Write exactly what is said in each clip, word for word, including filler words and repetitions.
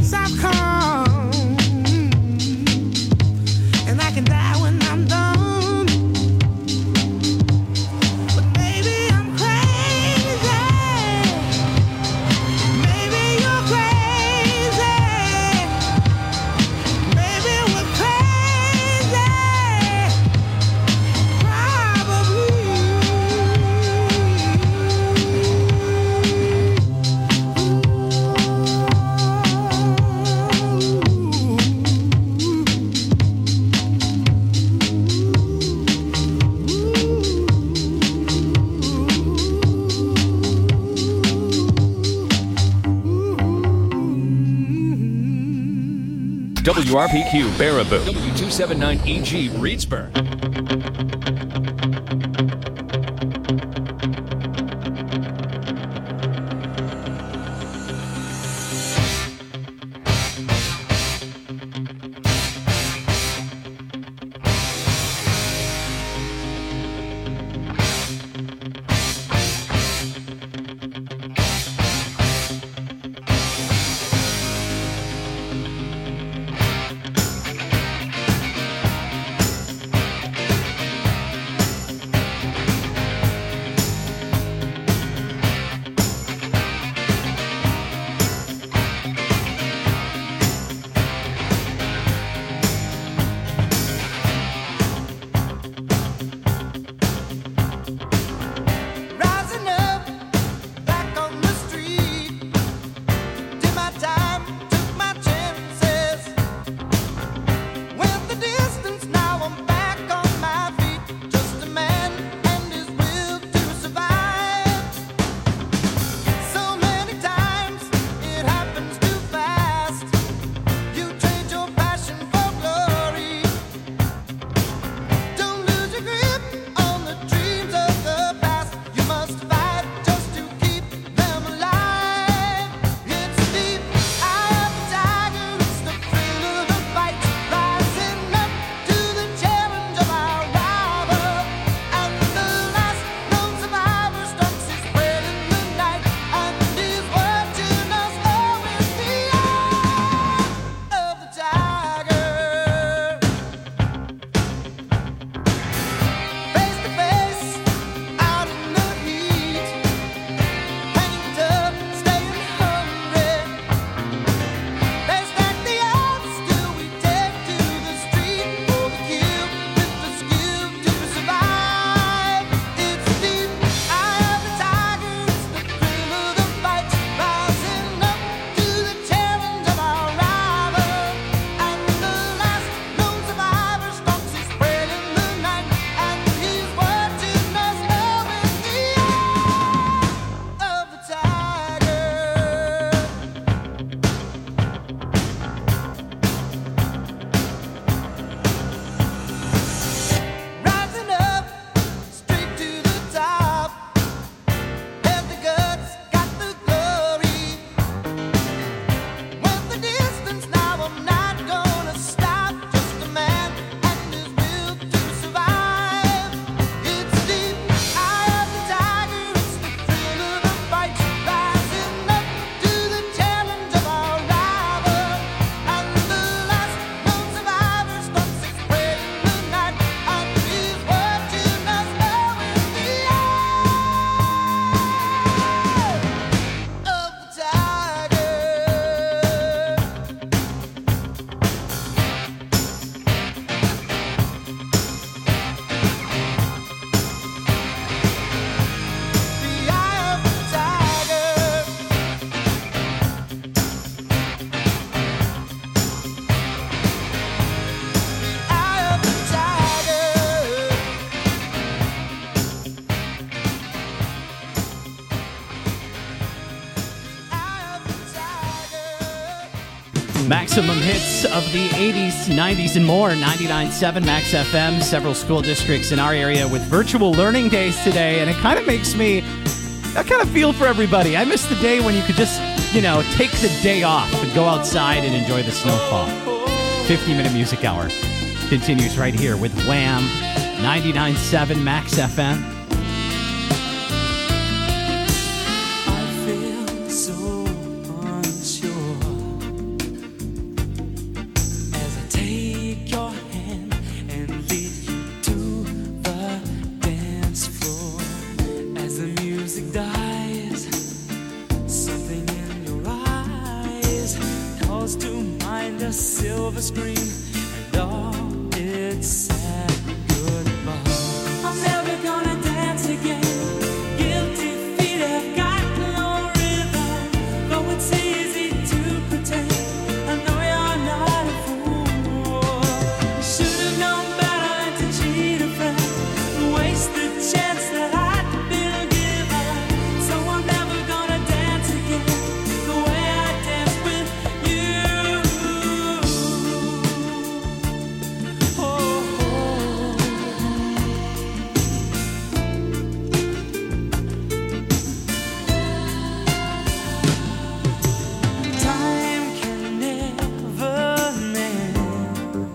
W R P Q Baraboo, W two seventy-nine E G Reedsburg. Maximum hits of the eighties, nineties, and more. ninety-nine point seven Max F M. Several school districts in our area with virtual learning days today, and it kind of makes me, I kind of feel for everybody. I miss the day when you could just, you know, take the day off and go outside and enjoy the snowfall. fifty-minute music hour continues right here with Wham! ninety-nine point seven Max F M. supposed to mind a silver screen and all its sad goodbye. I'm never gonna dance again. Guilty feet have got no rhythm, though it's easy to pretend. I know you're not a fool. You should have known better than to cheat a friend and waste the chance that I'd been given. So I'm never gonna dance again the way I danced with you. Oh, oh. Time can never mend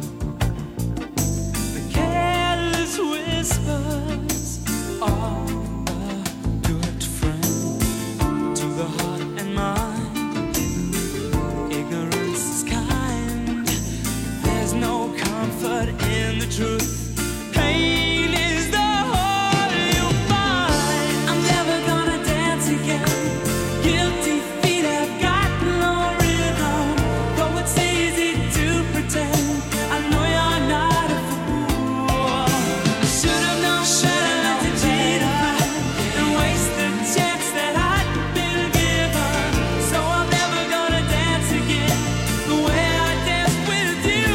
the careless whispers of a good friend to the heart and mind. Ignorance is kind. There's no comfort in the truth. Pain is the whole you find. I'm never gonna dance again. Guilty feet have got no rhythm, though it's easy to pretend. I know you're not a fool. I should have known better than to cheat a friend and waste the chance that I'd been given. So I'm never gonna dance again the way I danced with you.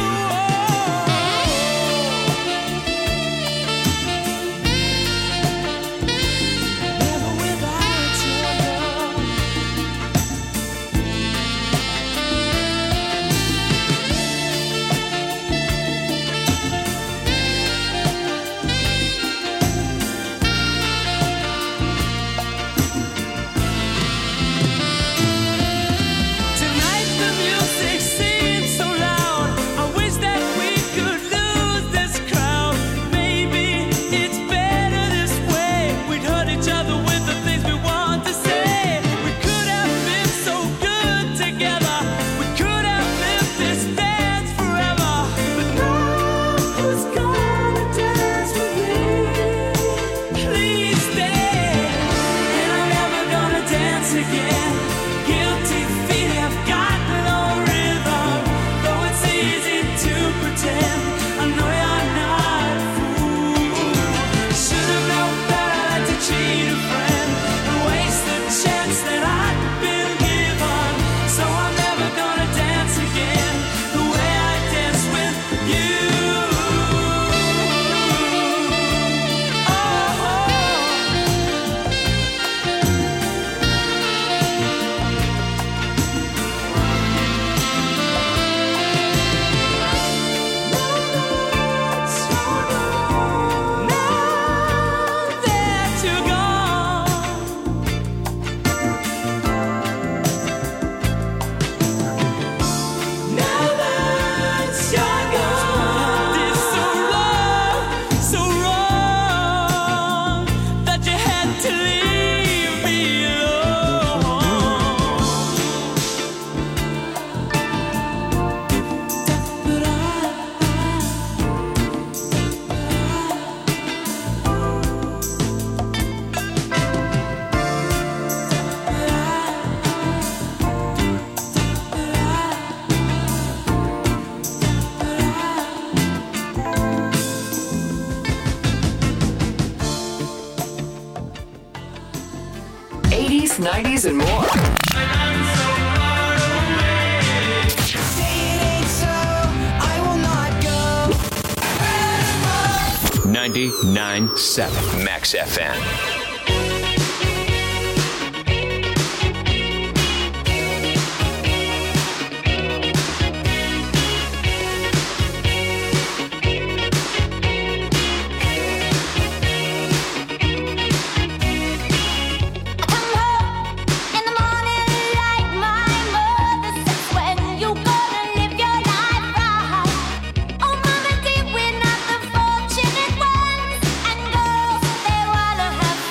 Never without your love. Tonight the music seems so loud. I wish that we could lose this crowd. Maybe it's better this way. We'd hurt each other with the things we want to say. We could have been so good together. We could have lived this dance forever. But now who's gonna dance with me? Please stay. And I'm never gonna dance again. Guilty feet have got no rhythm, though it's easy to pretend. I know you're not a fool. Should have known better than to cheat a friend and waste the chance that I'd been given. So I'm never gonna dance again the way I danced with you. Now that you're gone, now that you're gone, it's so wrong, so wrong that you had to leave me alone. But eighties, nineties, and more. ninety-nine point seven Max F M. Come home in the morning like my mother says. When you gonna live your life right? Oh, mama dear, we're not the fortunate ones. And girls, they wanna have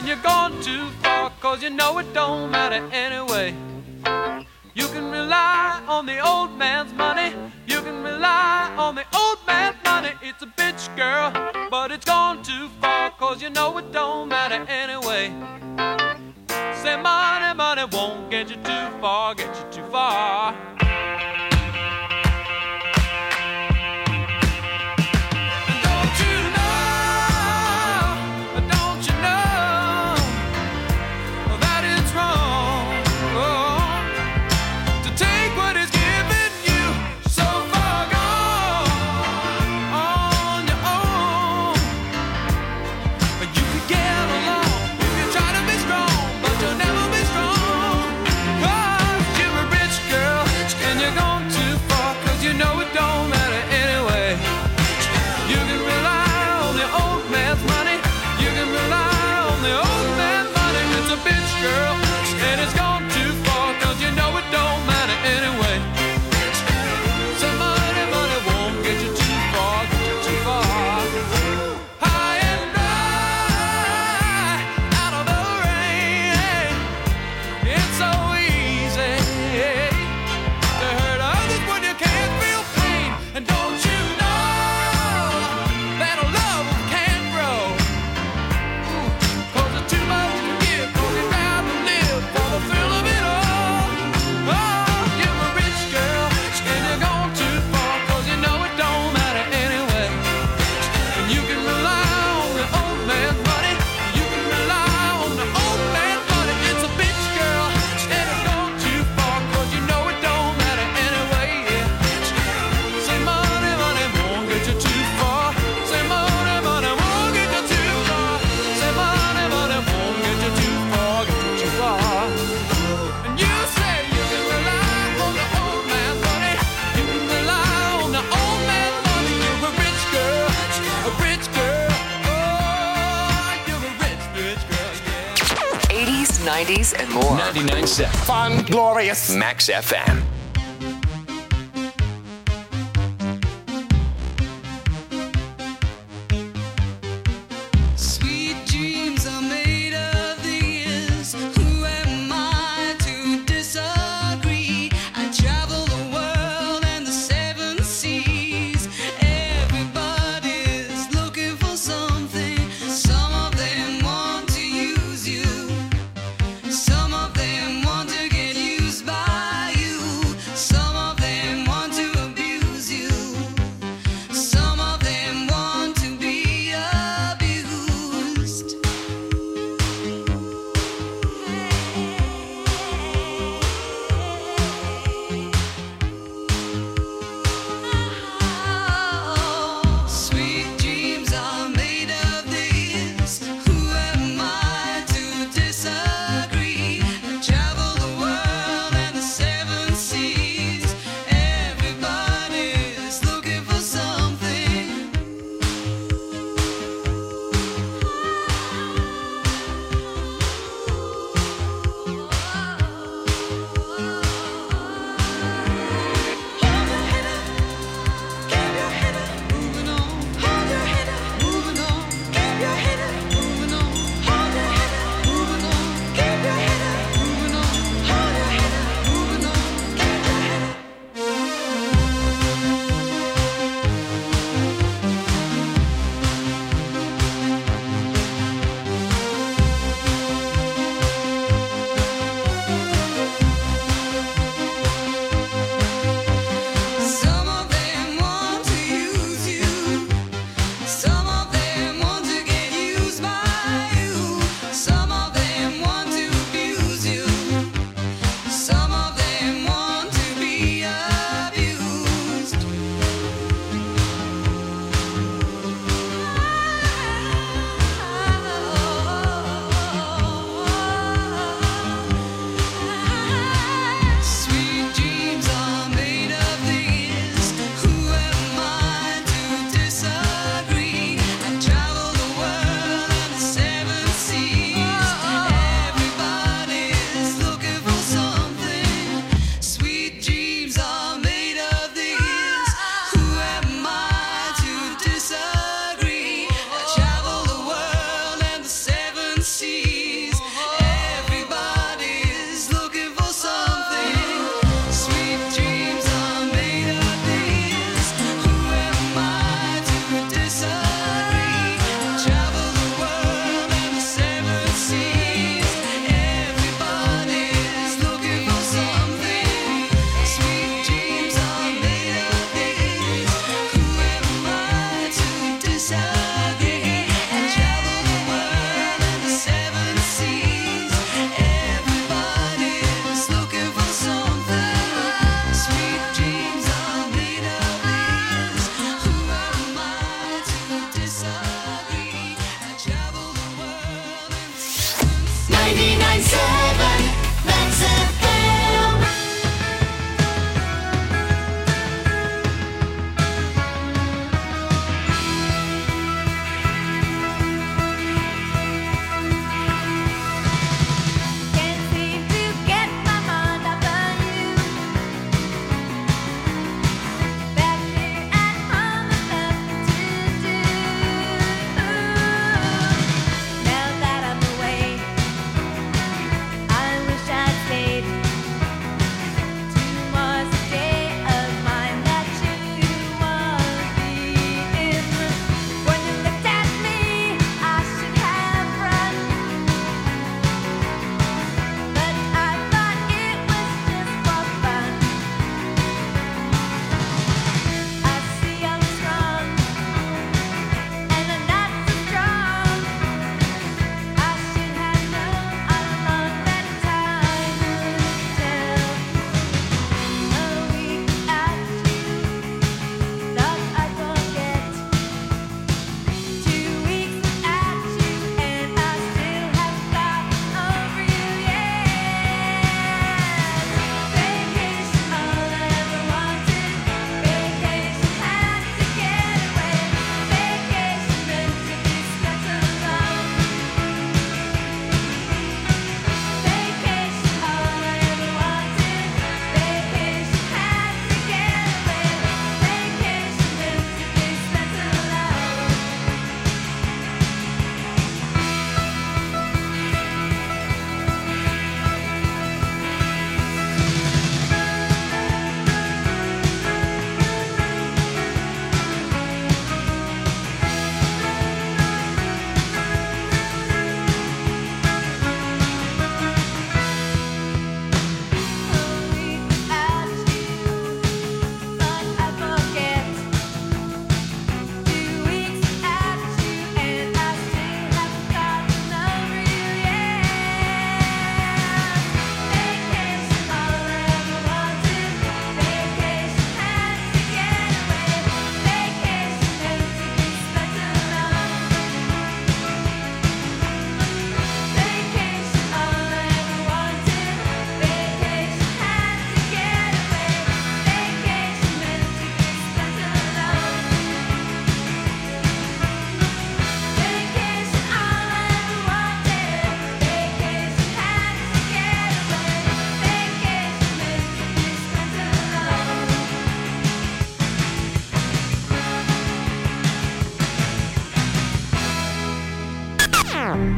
you're gone too far, cause you know it don't matter anyway. You can rely on the old man's money, you can rely on the old man's money. It's a bitch, girl, but it's gone too far, cause you know it don't matter anyway. Say money, money won't get you too far, get you too far. Don't you know, don't you know that it's wrong to take what is given you so far gone on your own. You can get along if you try to be strong, but you'll never be strong, cause you're a rich girl and you're gone too far, cause you know it don't matter anyway. You can rely on the old man's money, you can rely on the old man's money. It's a bitch, girl, and it's gone too far, cause you know it don't matter anyway. So money, money won't get you too far, get you too far. High and dry, out of the rain, it's so easy to hurt others when you can't feel pain. And don't you know that a love can't grow, cause it's too much to give, cause you'd rather live for the thrill of it all. Oh, you're a rich girl and you're gone too far, cause you know it don't matter anyway. And you can rely on the old man's money, you can rely on the old man's money. It's a bitch, girl, and it's gone too far, cause you know it don't matter anyway. Yeah. Say money, money won't get you too far. Say money, money won't get you too far. Say money, money won't get you too far, get you too far. And you say you can rely on the old man's money, you can rely on the old man's money. You're a rich girl, a rich girl. Oh, you're a rich, rich girl, yeah. eighties, nineties, and more. ninety-nine point seven Fun, glorious. Max F M. Sweet dreams are made of these. Who am I to disagree? I travel the world and the seven seas. Everybody's looking for something. Some of them want to use you. Some of them want to get used by you.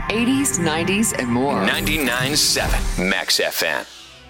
eighties, nineties, and more. ninety-nine point seven Max F M.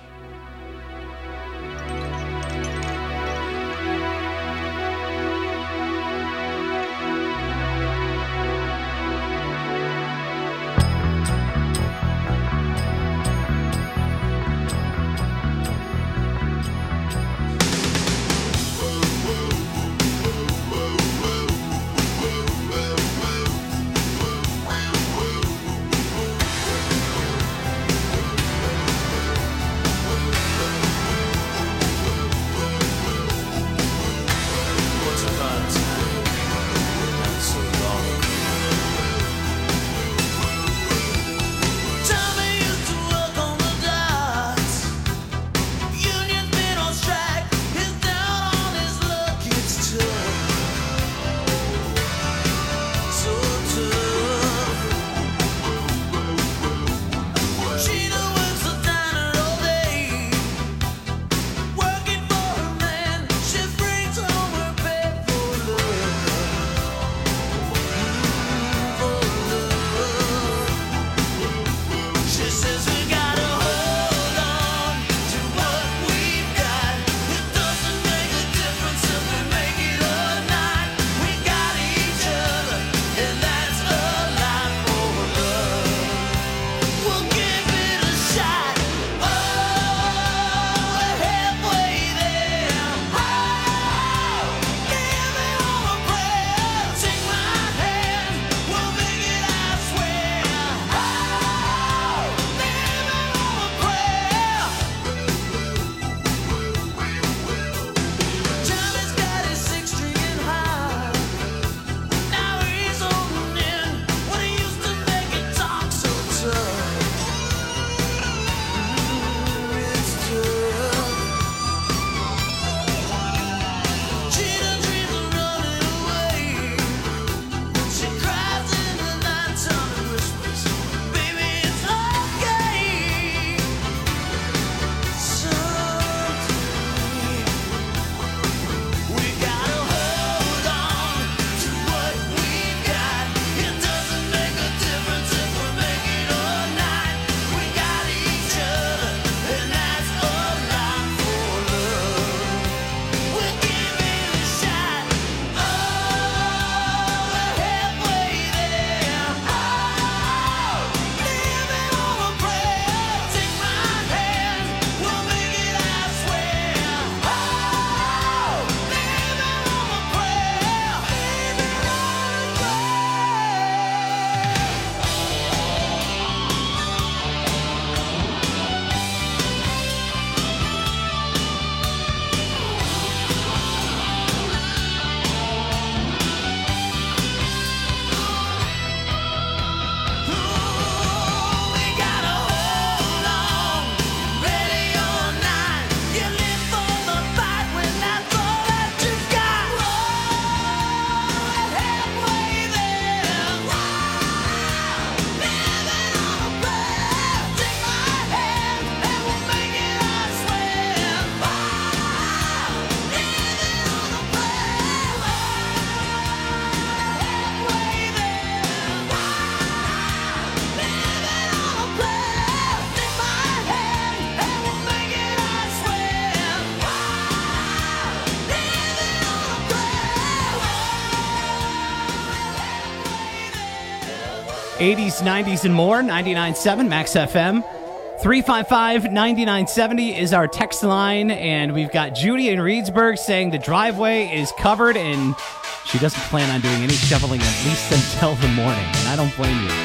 eighties, nineties, and more, ninety-nine point seven Max F M. three five five, nine nine seven zero is our text line, and we've got Judy in Reedsburg saying the driveway is covered, and she doesn't plan on doing any shoveling at least until the morning, and I don't blame you.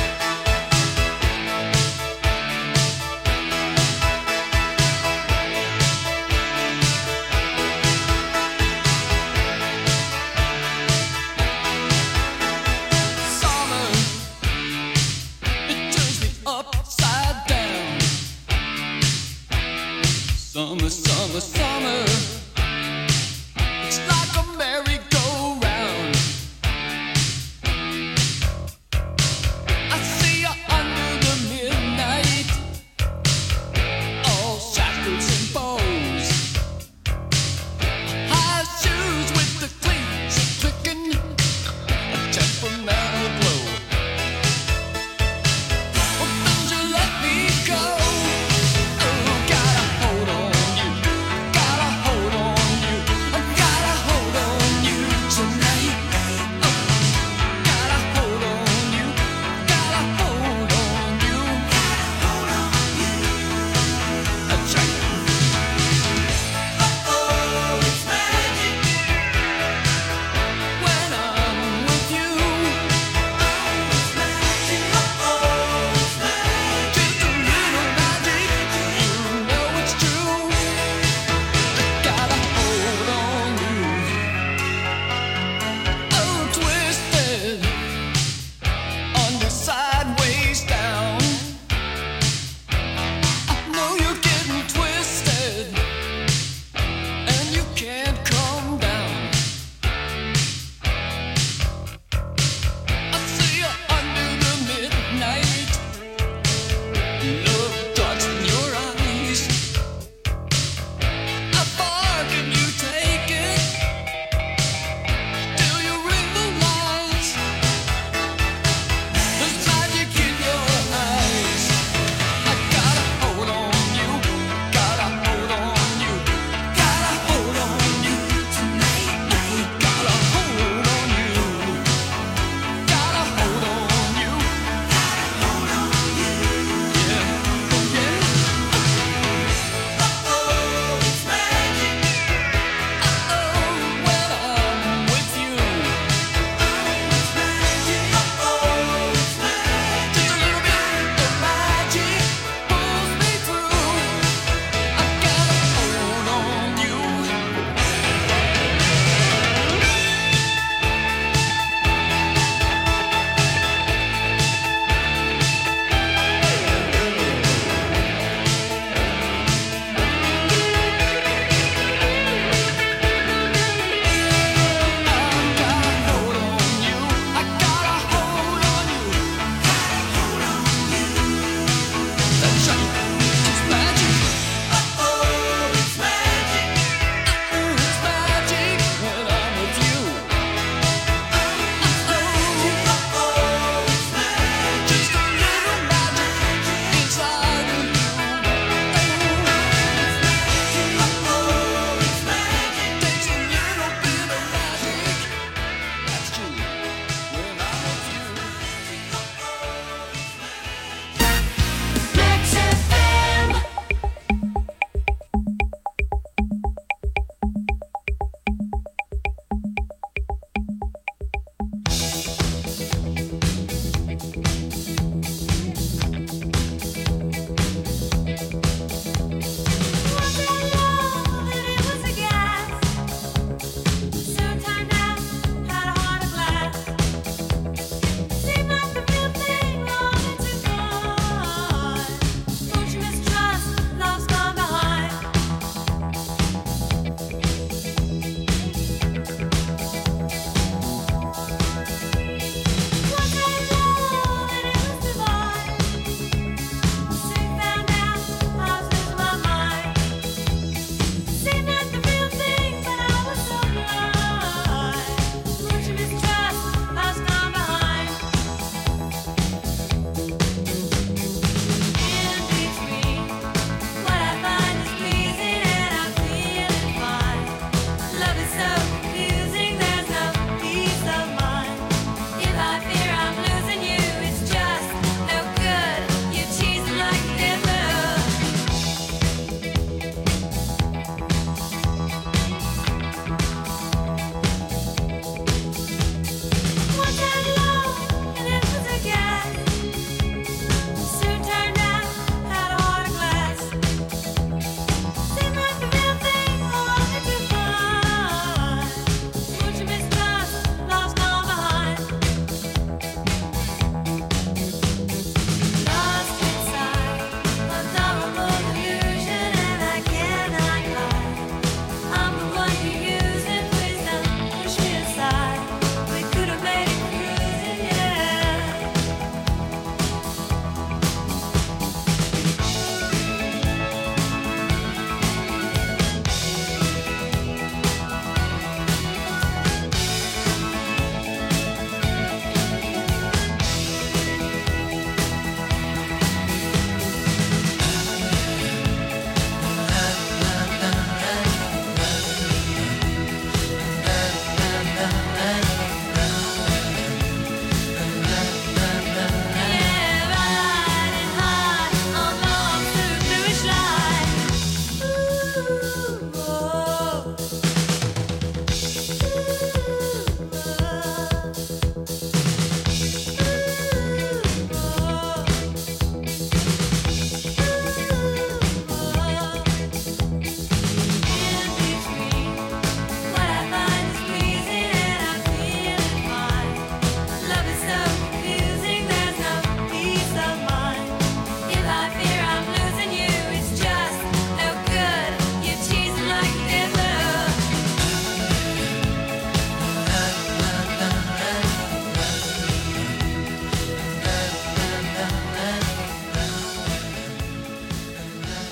Summer, summer, summer. It's like a merry-go-round.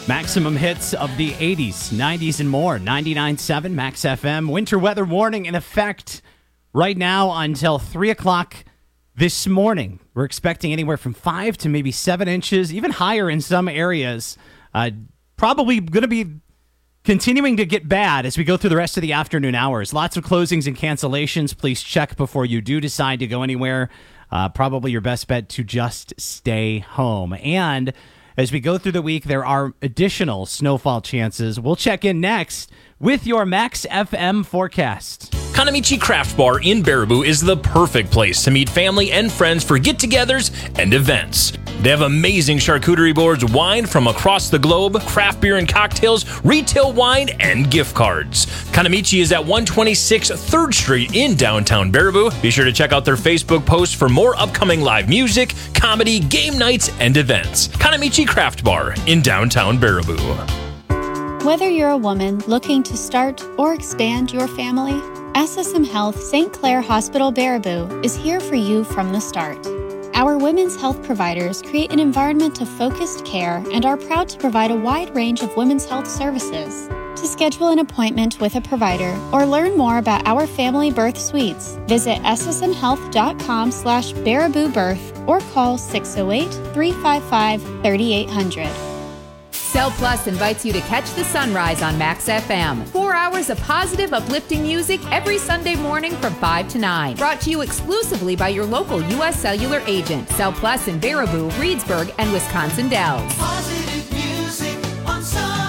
Maximum hits of the eighties, nineties, and more. ninety-nine point seven Max F M. Winter weather warning in effect right now until three o'clock this morning. We're expecting anywhere from five to maybe seven inches, even higher in some areas. Uh, probably going to be continuing to get bad as we go through the rest of the afternoon hours. Lots of closings and cancellations. Please check before you do decide to go anywhere. Uh, probably your best bet to just stay home. And as we go through the week, there are additional snowfall chances. We'll check in next with your Max F M forecast. Kanamichi Craft Bar in Baraboo is the perfect place to meet family and friends for get-togethers and events. They have amazing charcuterie boards, wine from across the globe, craft beer and cocktails, retail wine, and gift cards. Kanamichi is at one twenty-six third Street in downtown Baraboo. Be sure to check out their Facebook post for more upcoming live music, comedy, game nights, and events. Kanamichi Craft Bar in downtown Baraboo. Whether you're a woman looking to start or expand your family, S S M Health Saint Clair Hospital Baraboo is here for you from the start. Our women's health providers create an environment of focused care and are proud to provide a wide range of women's health services. To schedule an appointment with a provider or learn more about our family birth suites, visit ssmhealth.com slash Baraboo Birth or call six oh eight, three five five, three eight hundred. Cell Plus invites you to catch the sunrise on Max F M. Four hours of positive, uplifting music every Sunday morning from five to nine. Brought to you exclusively by your local U S Cellular agent. Cell Plus in Baraboo, Reedsburg, and Wisconsin Dells. Positive music on Sunrise.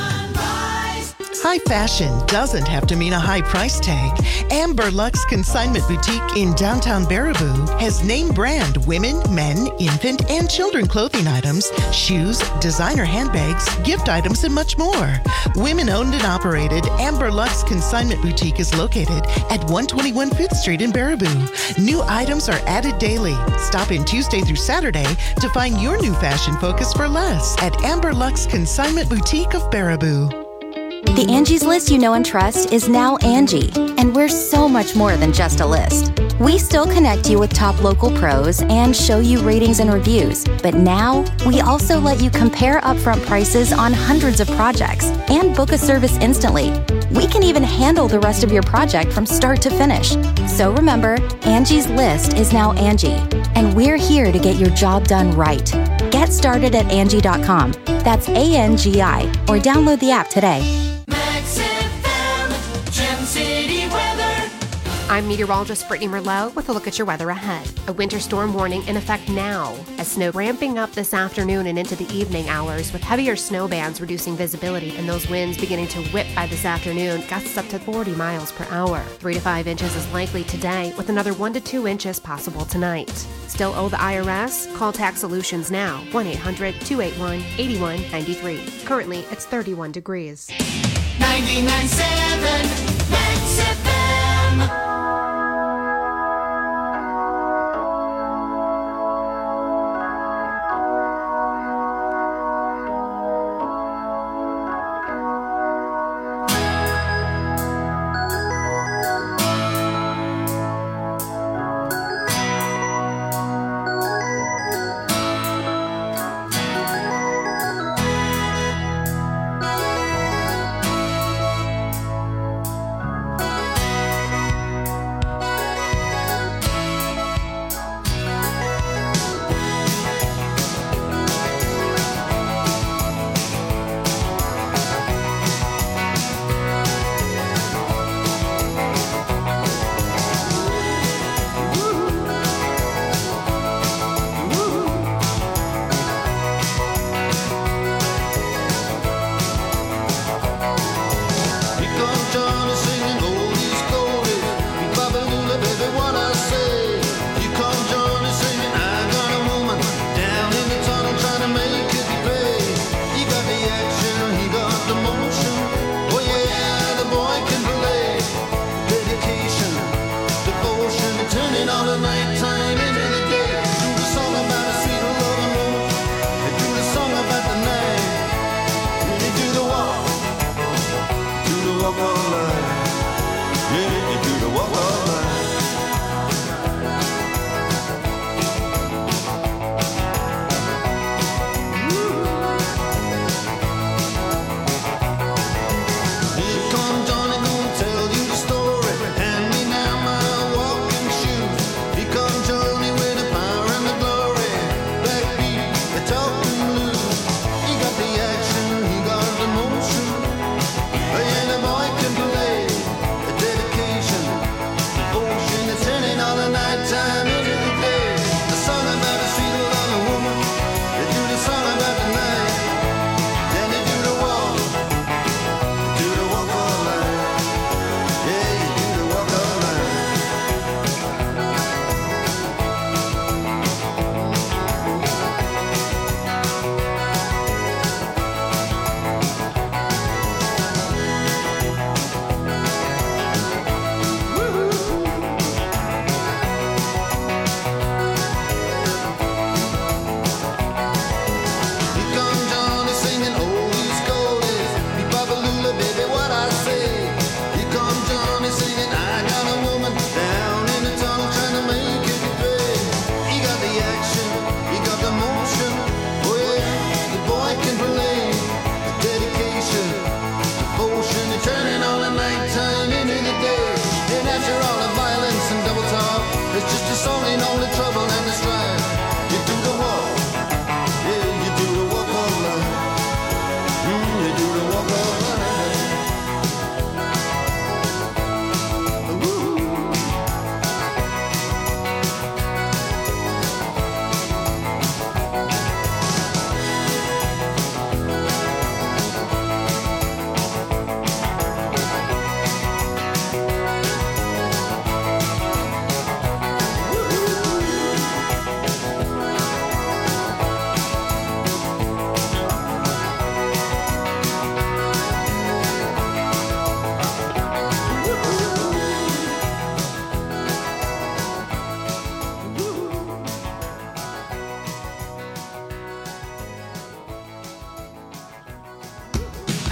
High fashion doesn't have to mean a high price tag. Amber Lux Consignment Boutique in downtown Baraboo has name brand women, men, infant, and children clothing items, shoes, designer handbags, gift items, and much more. Women owned and operated, Amber Lux Consignment Boutique is located at one twenty-one fifth Street in Baraboo. New items are added daily. Stop in Tuesday through Saturday to find your new fashion focus for less at Amber Lux Consignment Boutique of Baraboo. The Angie's List you know and trust is now Angie, and we're so much more than just a list. We still connect you with top local pros and show you ratings and reviews, but now we also let you compare upfront prices on hundreds of projects and book a service instantly. We can even handle the rest of your project from start to finish. So remember, Angie's List is now Angie, and we're here to get your job done right. Get started at Angie dot com. That's A N G I, or download the app today. Max F M, Gem City weather. I'm meteorologist Brittany Merlot with a look at your weather ahead. A winter storm warning in effect now, as snow ramping up this afternoon and into the evening hours, with heavier snow bands reducing visibility and those winds beginning to whip by this afternoon, gusts up to forty miles per hour. Three to five inches is likely today, with another one to two inches possible tonight. Still owe the I R S? Call Tax Solutions now, one eight hundred, two eight one, eight one nine three. Currently, it's thirty-one degrees. ninety-nine point seven Max F M.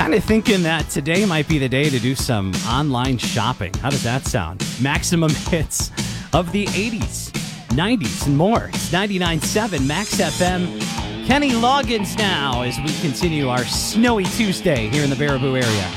Kind of thinking that today might be the day to do some online shopping. How does that sound? Maximum hits of the eighties, nineties, and more. It's ninety-nine point seven Max F M. Kenny Loggins now as we continue our snowy Tuesday here in the Baraboo area.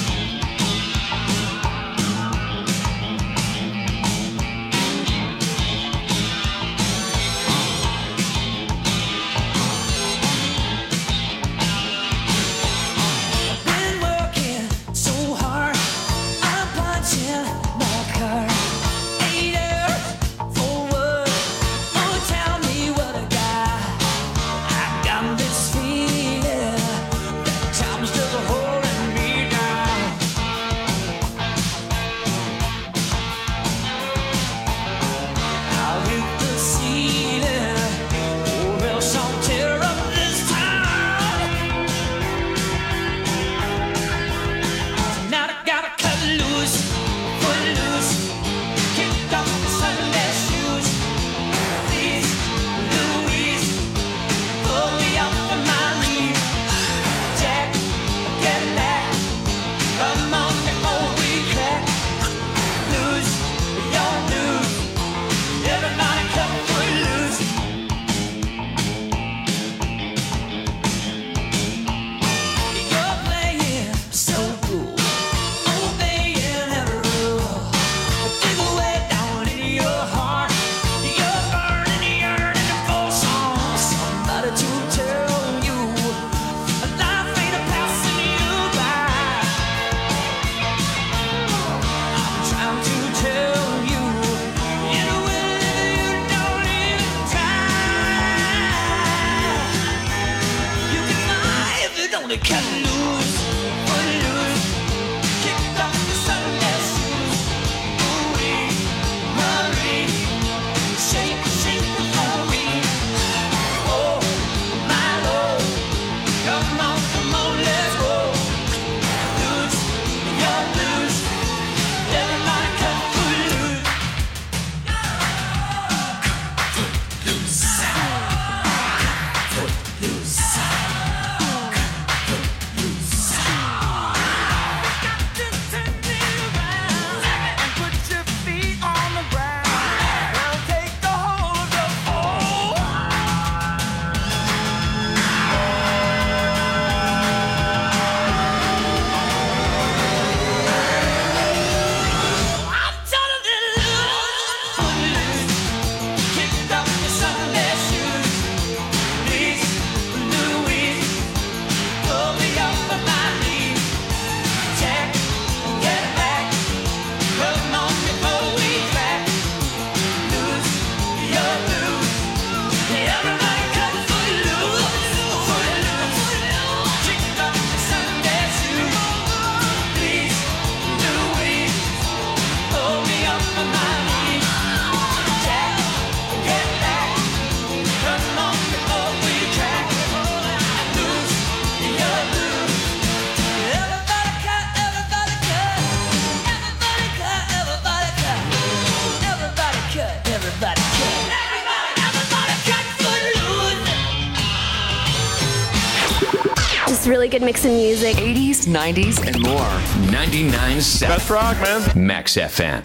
Really good mix of music. eighties, nineties, and more. ninety-nine point seven. Best rock, man. Max F M.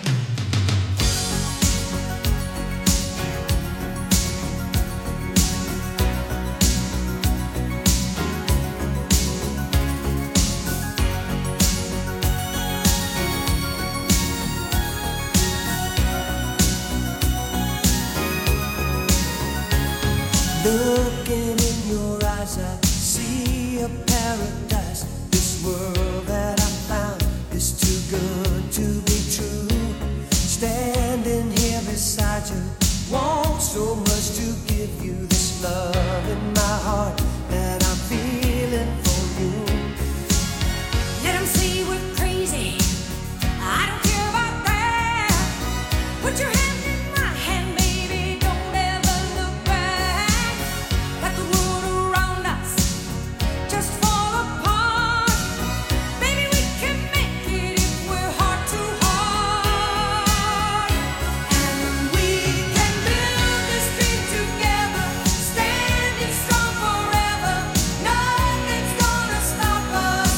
Looking in your eyes, I see a paradise. This world that I found is too good to be true. Standing here beside you, want so much to give you this love in my heart that I'm feeling for you. Let 'em say we're crazy. I don't care about that. Put your hand in my hand, baby. Don't ever look back. Let the world around us just fall apart. Baby, we can make it if we're heart to heart. And we can build this dream together, standing strong forever. Nothing's gonna stop us.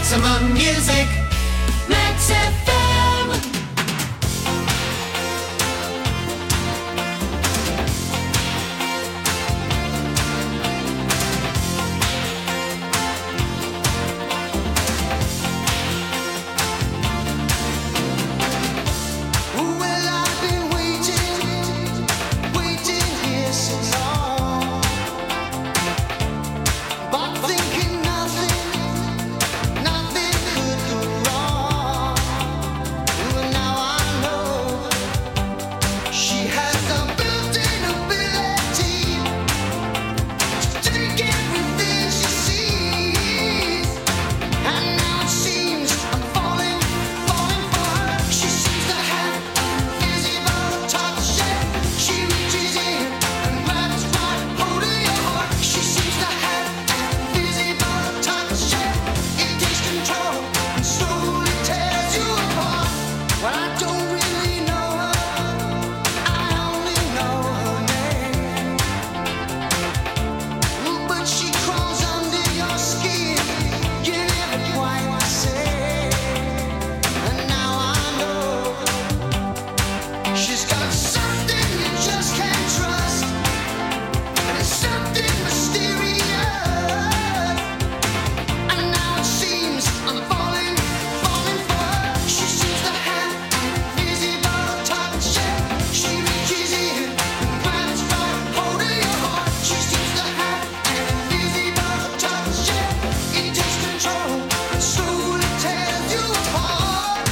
Maximum music, Max F M. Well, I've been waiting, waiting here so long, but thinking nothing, nothing could go wrong. Well, now I know she has the built-in ability to take everything she sees, and now it seems I'm falling, falling for her. She seems to have invisible touch, yeah. She reaches in and grabs right hold of your heart. She seems to have invisible touch, yeah. It takes control and slowly tears you apart. Well, I don't really know her, I only know her name. But she crawls under your skin, you never quite the same. And now I know she's got something you just can't trust, and it's something mysterious. And now it seems I'm falling, falling for her. She seems to have invisible touch, yeah. She reaches in and grabs right hold of your heart. She seems to have invisible touch, yeah. It takes control and slowly tears you apart.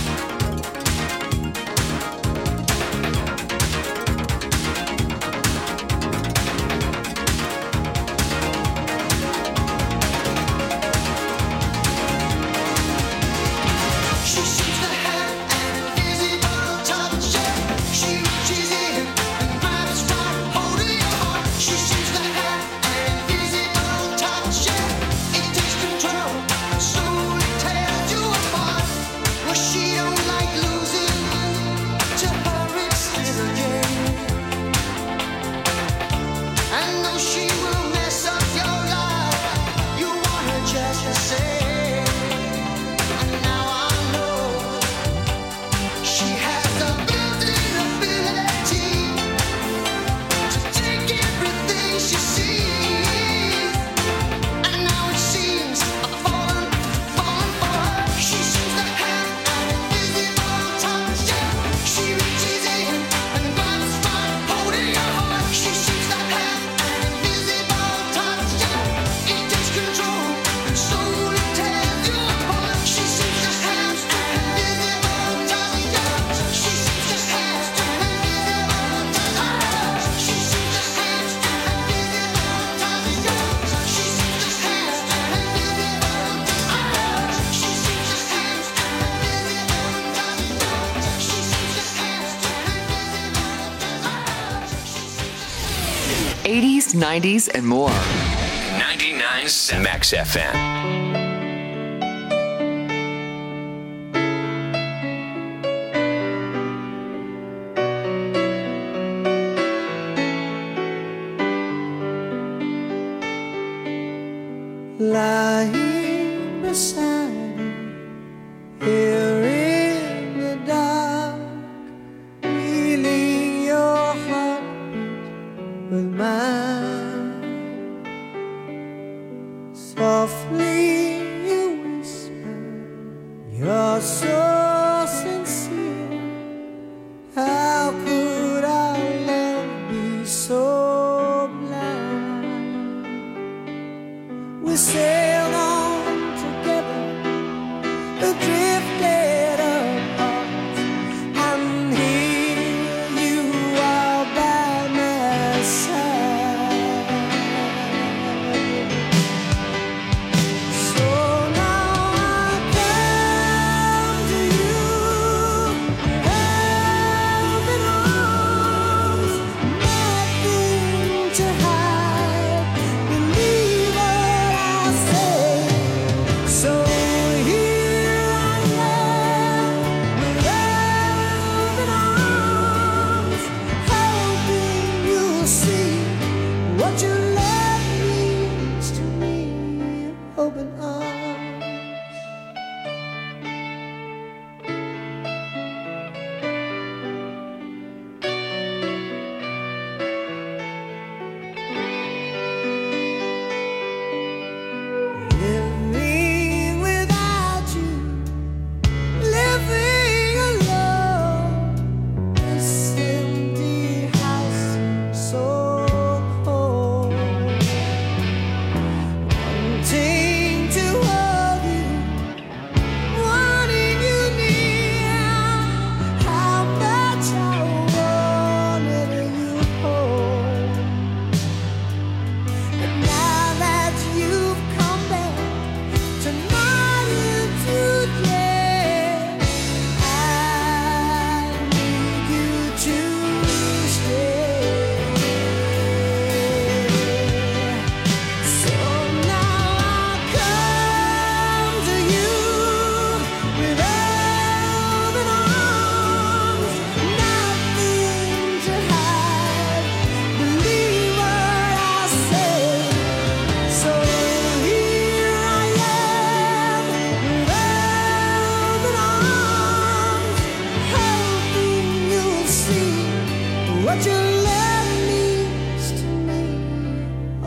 She seems to have invisible touch, yeah. She reaches in and grabs right hold of your heart. She seems to have invisible touch, yeah. It takes control and slowly tears you apart. Well, she don't like losing, to her it's still a game. And though she will mess up your life, you want her just the same. And now I know she has the built-in ability to take everything she sees. And now it seems I'm falling, falling for her. She seems to have an invisible touch, yeah. She reaches in and grabs right hold of your heart. She seems to have an invisible touch, yeah. It takes control and slowly tears you apart. She seems to have an invisible touch, yeah. She seems to have an invisible touch. She seems to have an invisible touch, yeah. She seems to have an invisible touch. She seems to have an invisible touch, yeah. She seems to have an invisible touch. eighties, nineties, and more. ninety-nine Max F M. Lying beside me here in the dark, feeling your heartbeat with mine. Softly you whisper, you're so sincere. How could our love be so blind? We sailed on together, drifted apart, and here you are by my side.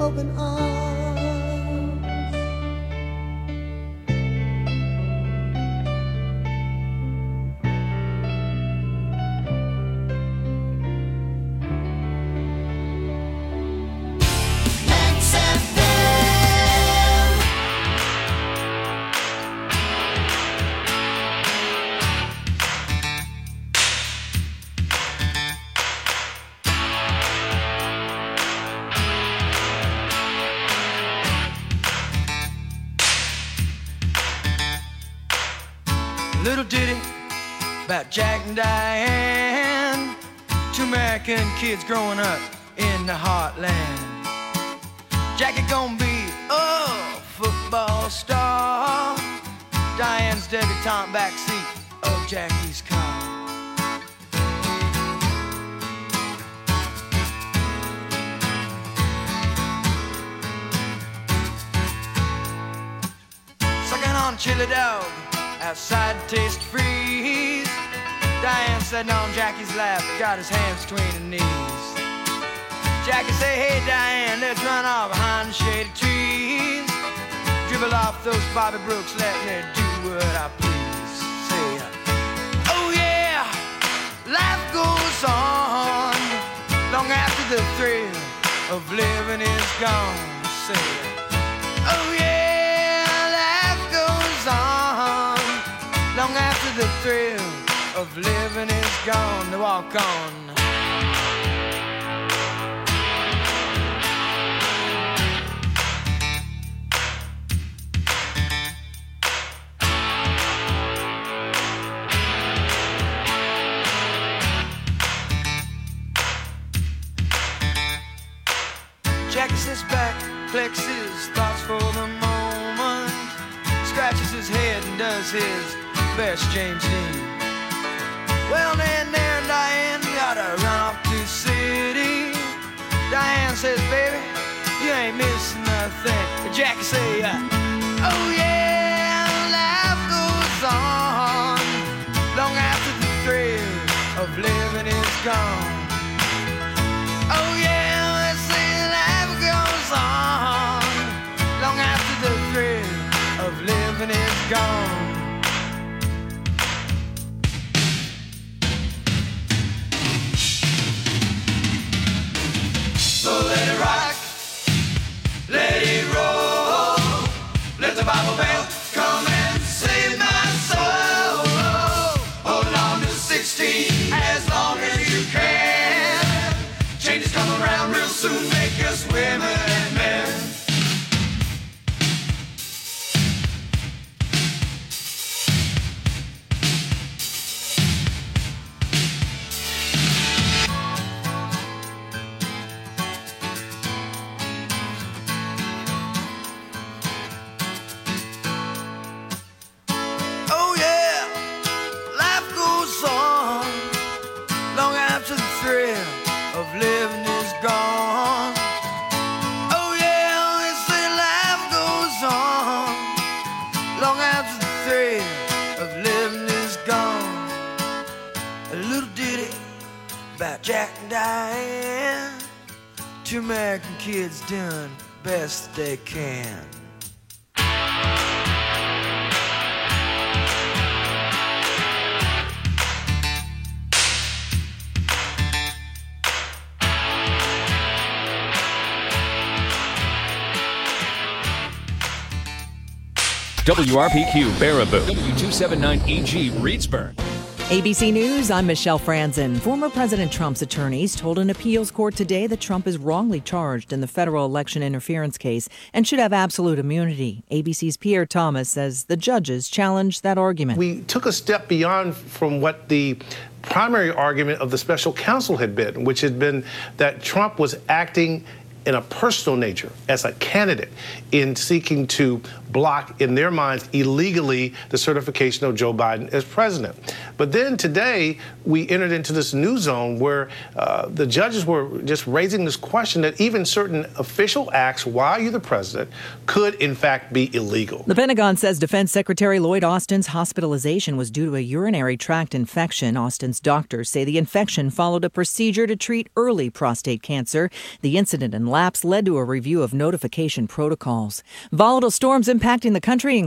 open arms. Little ditty about Jack and Diane, two American kids growing up in the heartland. Jackie gonna be a football star, Diane's debutante backseat of Jackie's car. Sucking on chili dog outside taste freeze. Diane sitting on Jackie's lap, got his hands between her knees. Jackie say, hey Diane, let's run off behind the shady trees. Dribble off those Bobby Brooks, let me do what I please. Say, oh yeah, life goes on long after the thrill of living is gone. Say, oh yeah, life goes on long after the thrill of living is gone. To walk on. Jackie sits back, collects his thoughts for the moment, scratches his head and does his best James Dean. Well, then there Diane gotta run off to the city. Diane says, baby, you ain't missing nothing. Jackie say, uh, oh yeah, life goes on long after the thrill of living is gone. Oh yeah, let's say life goes on long after the thrill of living is gone. So let it rock, let it roll, let the Bible bell come and save my soul. Hold on to sixteen as long as you can. Changes come around real soon, make us women and men. Jack and Diane, two American kids doing best they can. W R P Q Baraboo, W two seventy-nine E G Reedsburg. A B C News, I'm Michelle Franzen. Former President Trump's attorneys told an appeals court today that Trump is wrongly charged in the federal election interference case and should have absolute immunity. A B C's Pierre Thomas says the judges challenged that argument. We took a step beyond from what the primary argument of the special counsel had been, which had been that Trump was acting in a personal nature as a candidate in seeking to block, in their minds, illegally the certification of Joe Biden as president. But then today, we entered into this new zone where uh, the judges were just raising this question that even certain official acts while you're the president could, in fact, be illegal. The Pentagon says Defense Secretary Lloyd Austin's hospitalization was due to a urinary tract infection. Austin's doctors say the infection followed a procedure to treat early prostate cancer. The incident in lapse led to a review of notification protocols. Volatile storms impacting the country